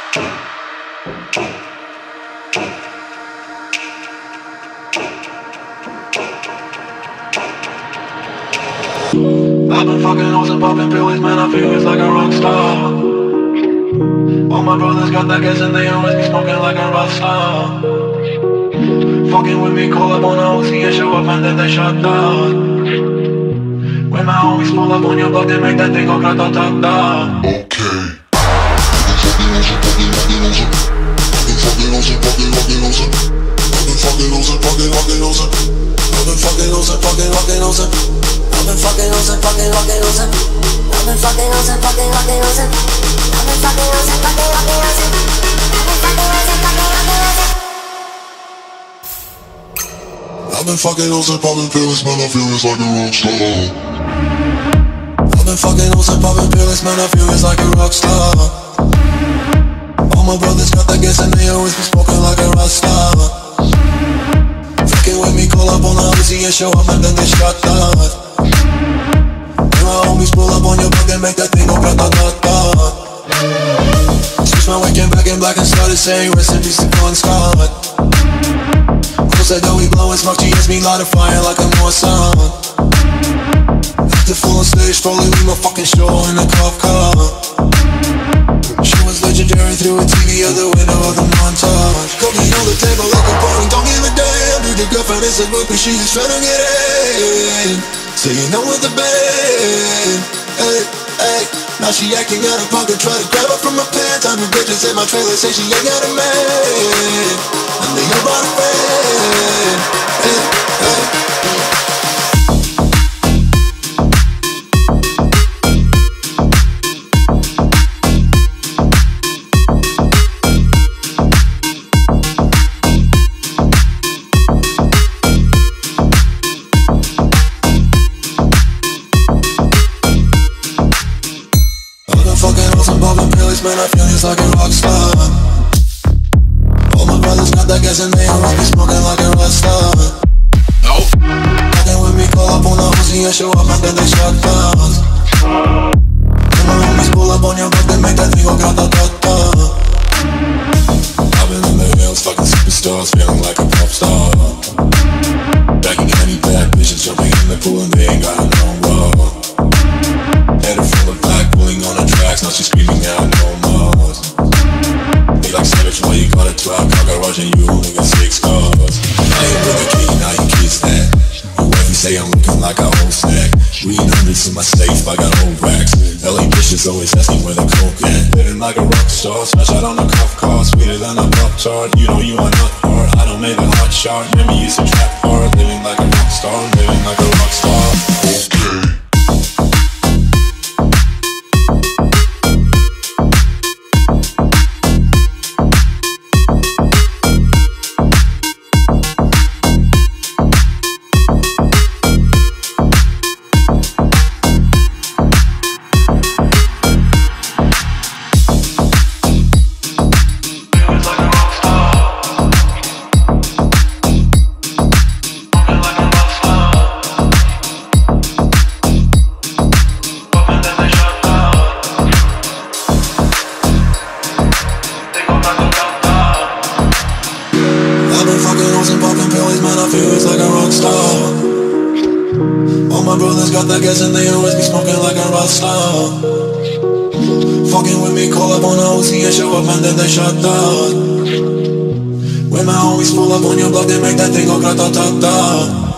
I've been fucking hoes and popping pills, man, I feel it's like a rock star. All my brothers got that gas and they always be smoking like a rock star. Fucking with me, call up on a Uzi and show up and then they shut down. When my homies pull up on your block, they make that thing go grata-ta-ta. Okay. I've been fucking hoes and popping pills, man, I feel it's like a rock star. I've been fucking hoes and popping pills, man, I feel it's like a rock star. All my brothers got that gas and they always be smoking like a rock star. Fucking with me, call up on the Uzi and show up and then they shut down. When my homies pull up on your block, they make that thing go grata-ta-ta. Switch my weekend back in black and started saying rest in peace to Bon Scott. Said that we blowin' smoke, she hits me light a fire like I'm on sun. After full on stage, probably leave my fucking show in a cop car. She was legendary through a TV out the window of the montage. Cooking on the table like a party, don't give a damn. Dude, your girlfriend is a groupie, she is tryna get in. Saying no with the band. Hey, hey. Now she acting out of pocket, try to grab her from my pants. I'm the bitches in my trailer, say she ain't got a man. And they all brought a friend. Hey, hey. Man, I feel it's like a rock star. All my brothers got that gas and they always be smoking like a rock star. Nope. Fucking with me, call up on the Uzi and show up and then they shut down. When my homies pull up on your block, they make that thing go grata-ta-ta. I've been in the hills, fucking superstars, feeling like a pop star. Back in any bad bitches jumping in the pool and they ain't got no more. Head full of black, pulling on the tracks, now she's screaming out no more. Be like savage, why you got a 12 car garage and you only got 6 cars? I ain't with a key, now you kiss that. Your wife, you say I'm looking like a whole snack. Reading hundreds in my safe, I got old racks. LA bitches always asking where the coke at. Living like a rock star, smash out on a cuff car. Sweeter than a pop tart, you know you are not hard. I don't make a hot shot, never used to trap hard. Living like a rock star, living like a rock star. Okay. I guess and they always be smoking like a rock star. Fucking with me, call up on a Uzi and show up and then they shut down. When my homies pull up on your block, they make that thing go grata-ta-ta.